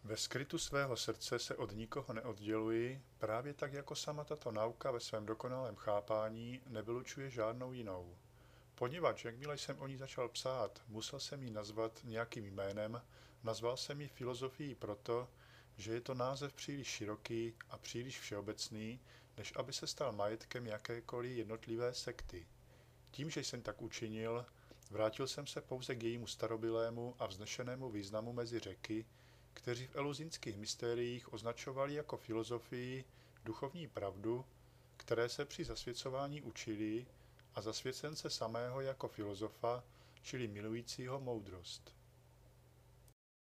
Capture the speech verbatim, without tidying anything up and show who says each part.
Speaker 1: Ve skrytu svého srdce se od nikoho neodděluji, právě tak jako sama tato nauka ve svém dokonalém chápání nevylučuje žádnou jinou. Poněvadž, jakmile jsem o ní začal psát, musel jsem ji nazvat nějakým jménem, nazval jsem ji filozofií proto, že je to název příliš široký a příliš všeobecný, než aby se stal majetkem jakékoliv jednotlivé sekty. Tím, že jsem tak učinil, vrátil jsem se pouze k jejímu starobylému a vznešenému významu mezi řeky, kteří v eluzínských mystériích označovali jako filozofii duchovní pravdu, které se při zasvěcování učili, a zasvěcence samého jako filozofa, čili milujícího moudrost.